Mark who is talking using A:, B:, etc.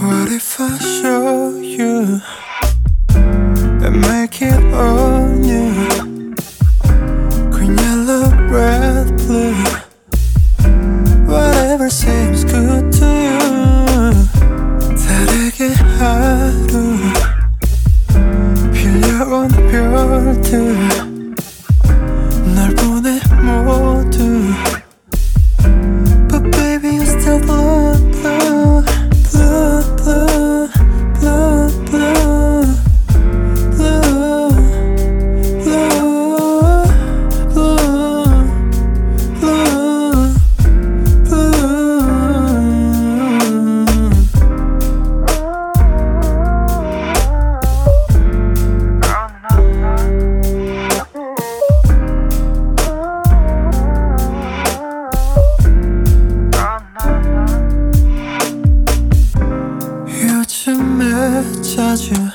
A: What if I show you and make it all new? Green, yellow, red, blue, whatever seems good to you. 다르게 하루 빌려온 별들 널 보내 모두. But baby you still blue, blue, blue, blue, blue, blue, blue, blue, blue, 요즘에 자주